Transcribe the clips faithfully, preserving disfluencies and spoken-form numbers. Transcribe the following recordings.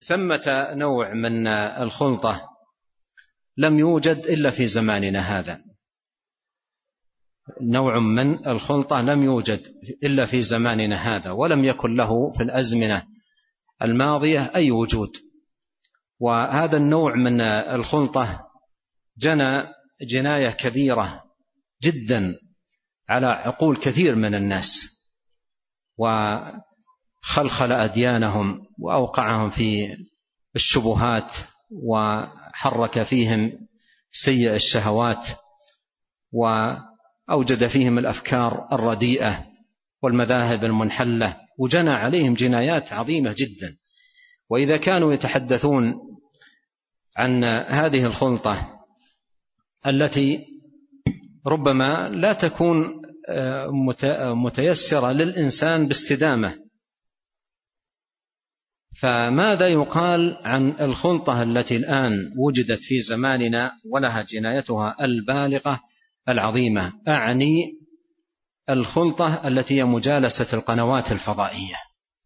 ثمة نوع من الخلطة لم يوجد إلا في زماننا هذا، نوع من الخلطة لم يوجد إلا في زماننا هذا، ولم يكن له في الأزمنة الماضية أي وجود. وهذا النوع من الخلطة جنى جناية كبيرة جدا على عقول كثير من الناس، وخلخل أديانهم وأوقعهم في الشبهات، وحرك فيهم سيء الشهوات، وأوجد فيهم الأفكار الرديئة والمذاهب المنحلة، وجنى عليهم جنايات عظيمة جدا. وإذا كانوا يتحدثون عن هذه الخلطة التي ربما لا تكون متيسرة للإنسان باستدامة، فماذا يقال عن الخلطة التي الآن وجدت في زماننا ولها جنايتها البالغة العظيمة؟ أعني الخلطة التي هي مجالسة القنوات الفضائية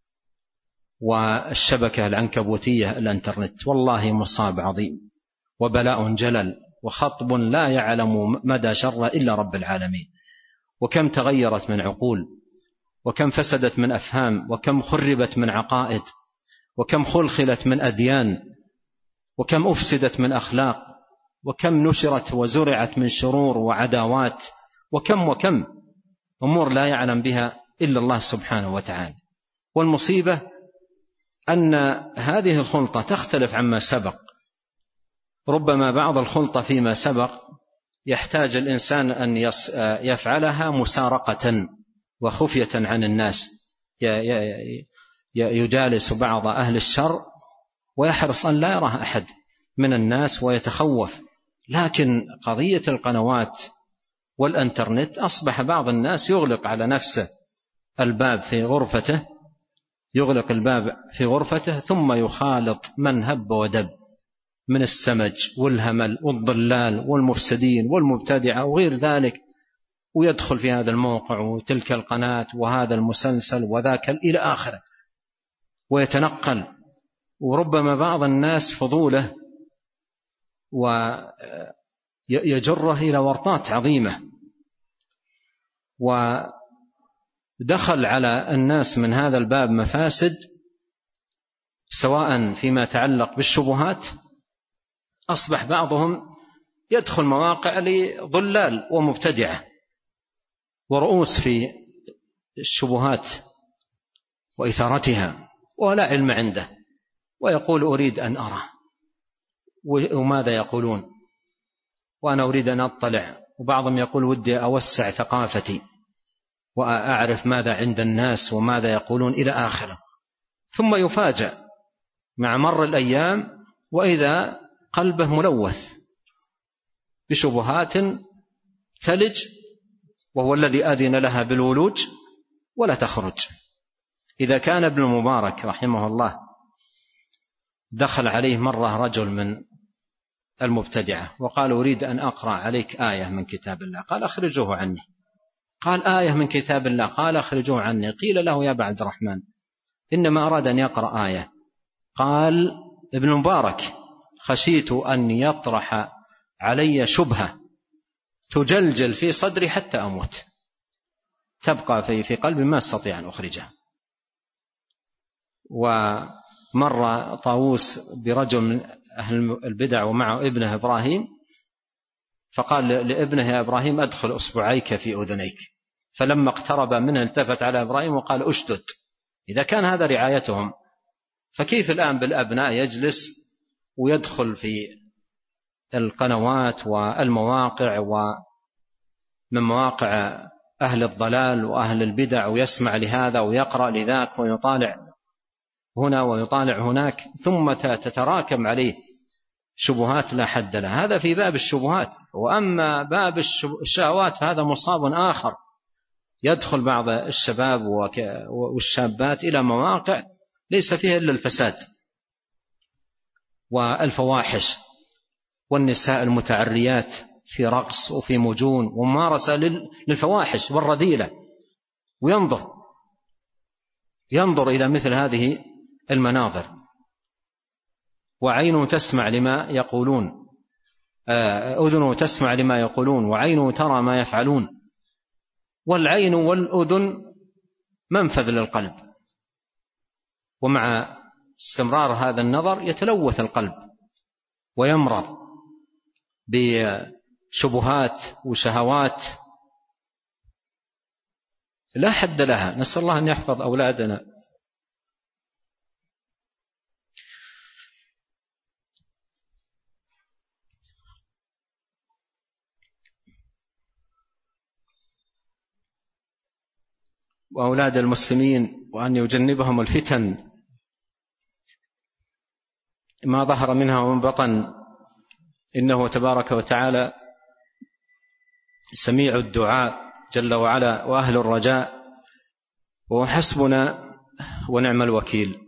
والشبكة العنكبوتية الانترنت. والله مصاب عظيم وبلاء جلل وخطب لا يعلم مدى شر إلا رب العالمين. وكم تغيرت من عقول، وكم فسدت من أفهام، وكم خربت من عقائد، وكم خلخلت من أديان، وكم أفسدت من أخلاق، وكم نشرت وزرعت من شرور وعداوات، وكم وكم أمور لا يعلم بها إلا الله سبحانه وتعالى. والمصيبة أن هذه الخلطة تختلف عما سبق. ربما بعض الخلطة فيما سبق يحتاج الإنسان أن يفعلها مسارقة وخفية عن الناس، يجالس بعض أهل الشر ويحرص أن لا يراه أحد من الناس ويتخوف. لكن قضية القنوات والإنترنت أصبح بعض الناس يغلق على نفسه الباب في غرفته يغلق الباب في غرفته ثم يخالط من هب ودب من السمج والهمل والضلال والمفسدين والمبتدعة وغير ذلك، ويدخل في هذا الموقع وتلك القناة وهذا المسلسل وذاك إلى آخره، ويتنقل. وربما بعض الناس فضوله ويجره إلى ورطات عظيمة، ودخل على الناس من هذا الباب مفاسد، سواء فيما يتعلق بالشبهات. أصبح بعضهم يدخل مواقع لضلال ومبتدعة ورؤوس في الشبهات وإثارتها ولا علم عنده، ويقول أريد أن أرى وماذا يقولون، وأنا أريد أن أطلع. وبعضهم يقول ودي أوسع ثقافتي وأعرف ماذا عند الناس وماذا يقولون إلى آخره. ثم يفاجأ مع مر الأيام وإذا قلبه ملوث بشبهات تلج، وهو الذي أذن لها بالولوج ولا تخرج. إذا كان ابن المبارك رحمه الله دخل عليه مرة رجل من المبتدعة وقال أريد أن أقرأ عليك آية من كتاب الله، قال أخرجوه عني. قال آية من كتاب الله؟ قال أخرجوه عني. قيل له يا أبا عبد الرحمن إنما أراد أن يقرأ آية. قال ابن المبارك خشيت أن يطرح علي شبهة تجلجل في صدري حتى أموت، تبقى في في قلبي ما أستطيع أن أخرجها. ومر طاووس برجل من أهل البدع ومعه ابنه إبراهيم، فقال لابنه يا إبراهيم أدخل أصبعيك في أذنيك، فلما اقترب منه التفت على إبراهيم وقال أشدد. إذا كان هذا رعايتهم فكيف الآن بالأبناء يجلس ويدخل في القنوات والمواقع ومن مواقع أهل الضلال وأهل البدع ويسمع لهذا ويقرأ لذاك ويطالع هنا ويطالع هناك، ثم تتراكم عليه شبهات لا حد لها. هذا في باب الشبهات. وأما باب الشهوات فهذا مصاب آخر. يدخل بعض الشباب والشابات إلى مواقع ليس فيها إلا الفساد والفواحش، والنساء المتعريات في رقص وفي مجون وممارسة للفواحش والرذيلة، وينظر ينظر إلى مثل هذه المناظر. وعين تسمع لما يقولون، أذن تسمع لما يقولون، وعين ترى ما يفعلون. والعين والأذن منفذ للقلب، ومع استمرار هذا النظر يتلوث القلب ويمرض بشبهات وشهوات لا حد لها. نسأل الله أن يحفظ أولادنا. وأولاد المسلمين، وأن يجنبهم الفتن ما ظهر منها ومن بطن، إنه تبارك وتعالى سميع الدعاء جل وعلا وأهل الرجاء، وحسبنا ونعم الوكيل.